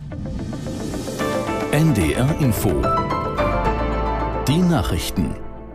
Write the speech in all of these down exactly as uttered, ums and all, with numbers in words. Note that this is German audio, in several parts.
N D R Info. Die Nachrichten.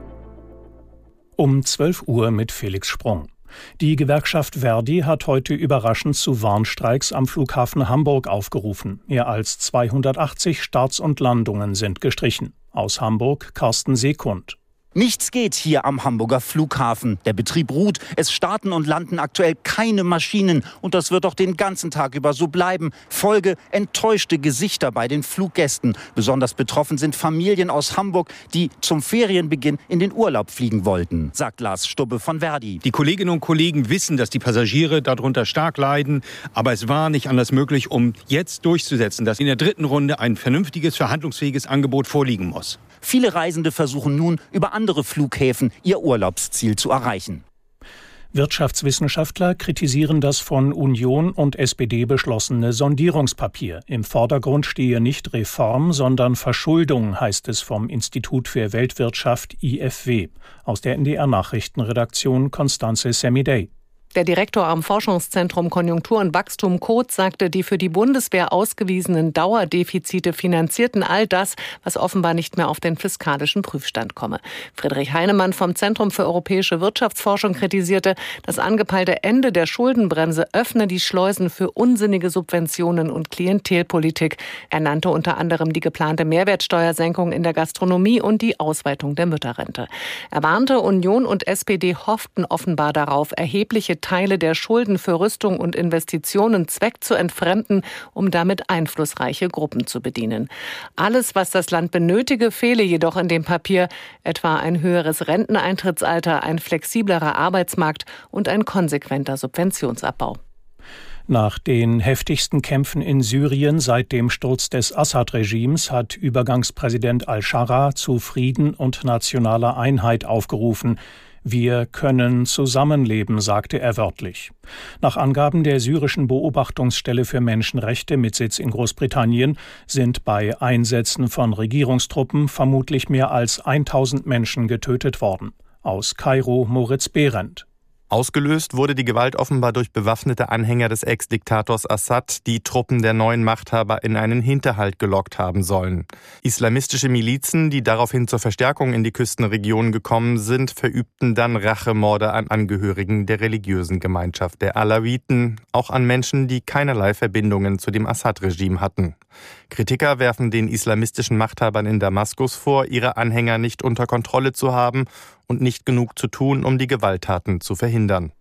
Um zwölf Uhr mit Felix Sprung. Die Gewerkschaft Verdi hat heute überraschend zu Warnstreiks am Flughafen Hamburg aufgerufen. Mehr als zweihundertachtzig Starts und Landungen sind gestrichen. Aus Hamburg Carsten Sekund. Nichts geht hier am Hamburger Flughafen. Der Betrieb ruht, es starten und landen aktuell keine Maschinen. Und das wird auch den ganzen Tag über so bleiben. Folge: enttäuschte Gesichter bei den Fluggästen. Besonders betroffen sind Familien aus Hamburg, die zum Ferienbeginn in den Urlaub fliegen wollten, sagt Lars Stubbe von Verdi. Die Kolleginnen und Kollegen wissen, dass die Passagiere darunter stark leiden. Aber es war nicht anders möglich, um jetzt durchzusetzen, dass in der dritten Runde ein vernünftiges, verhandlungsfähiges Angebot vorliegen muss. Viele Reisende versuchen nun, über andere Flughäfen ihr Urlaubsziel zu erreichen. Wirtschaftswissenschaftler kritisieren das von Union und S P D beschlossene Sondierungspapier. Im Vordergrund stehe nicht Reform, sondern Verschuldung, heißt es vom Institut für Weltwirtschaft I F W. Aus der N D R-Nachrichtenredaktion Constanze Semidey. Der Direktor am Forschungszentrum Konjunktur und Wachstum Koth sagte, die für die Bundeswehr ausgewiesenen Dauerdefizite finanzierten all das, was offenbar nicht mehr auf den fiskalischen Prüfstand komme. Friedrich Heinemann vom Zentrum für europäische Wirtschaftsforschung kritisierte, das angepeilte Ende der Schuldenbremse öffne die Schleusen für unsinnige Subventionen und Klientelpolitik. Er nannte unter anderem die geplante Mehrwertsteuersenkung in der Gastronomie und die Ausweitung der Mütterrente. Er warnte, Union und S P D hofften offenbar darauf, erhebliche Teile der Schulden für Rüstung und Investitionen zweckzuentfremden, um damit einflussreiche Gruppen zu bedienen. Alles, was das Land benötige, fehle jedoch in dem Papier, etwa ein höheres Renteneintrittsalter, ein flexiblerer Arbeitsmarkt und ein konsequenter Subventionsabbau. Nach den heftigsten Kämpfen in Syrien seit dem Sturz des Assad-Regimes hat Übergangspräsident al-Scharra zu Frieden und nationaler Einheit aufgerufen. Wir können zusammenleben, sagte er wörtlich. Nach Angaben der syrischen Beobachtungsstelle für Menschenrechte mit Sitz in Großbritannien sind bei Einsätzen von Regierungstruppen vermutlich mehr als tausend Menschen getötet worden. Aus Kairo Moritz Behrendt. Ausgelöst wurde die Gewalt offenbar durch bewaffnete Anhänger des Ex-Diktators Assad, die Truppen der neuen Machthaber in einen Hinterhalt gelockt haben sollen. Islamistische Milizen, die daraufhin zur Verstärkung in die Küstenregionen gekommen sind, verübten dann Rachemorde an Angehörigen der religiösen Gemeinschaft der Alawiten, auch an Menschen, die keinerlei Verbindungen zu dem Assad-Regime hatten. Kritiker werfen den islamistischen Machthabern in Damaskus vor, ihre Anhänger nicht unter Kontrolle zu haben und nicht genug zu tun, um die Gewalttaten zu verhindern.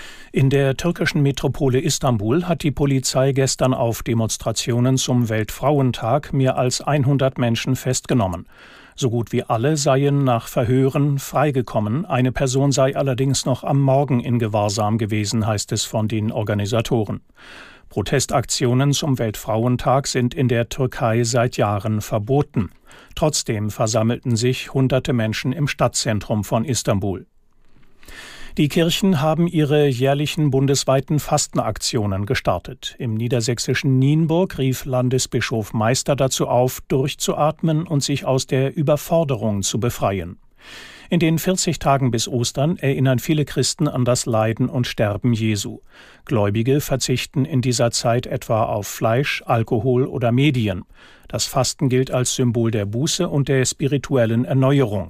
In der türkischen Metropole Istanbul hat die Polizei gestern auf Demonstrationen zum Weltfrauentag mehr als hundert Menschen festgenommen. So gut wie alle seien nach Verhören freigekommen. Eine Person sei allerdings noch am Morgen in Gewahrsam gewesen, heißt es von den Organisatoren. Protestaktionen zum Weltfrauentag sind in der Türkei seit Jahren verboten. Trotzdem versammelten sich hunderte Menschen im Stadtzentrum von Istanbul. Die Kirchen haben ihre jährlichen bundesweiten Fastenaktionen gestartet. Im niedersächsischen Nienburg rief Landesbischof Meister dazu auf, durchzuatmen und sich aus der Überforderung zu befreien. In den vierzig Tagen bis Ostern erinnern viele Christen an das Leiden und Sterben Jesu. Gläubige verzichten in dieser Zeit etwa auf Fleisch, Alkohol oder Medien. Das Fasten gilt als Symbol der Buße und der spirituellen Erneuerung.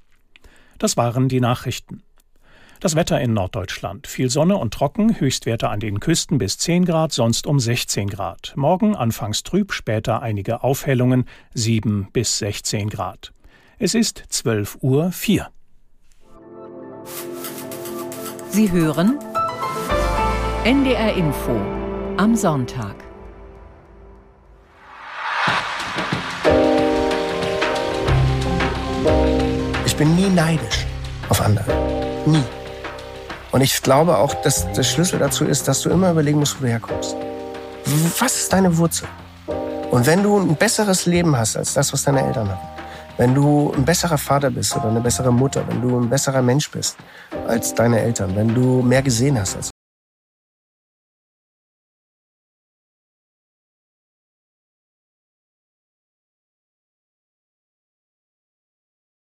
Das waren die Nachrichten. Das Wetter in Norddeutschland. Viel Sonne und trocken, Höchstwerte an den Küsten bis zehn Grad, sonst um sechzehn Grad. Morgen anfangs trüb, später einige Aufhellungen, sieben bis sechzehn Grad. Es ist zwölf Uhr vier. Sie hören N D R Info am Sonntag. Ich bin nie neidisch auf andere. Nie. Und ich glaube auch, dass der Schlüssel dazu ist, dass du immer überlegen musst, wo du herkommst. Was ist deine Wurzel? Und wenn du ein besseres Leben hast als das, was deine Eltern hatten, wenn du ein besserer Vater bist oder eine bessere Mutter, wenn du ein besserer Mensch bist als deine Eltern, wenn du mehr gesehen hast als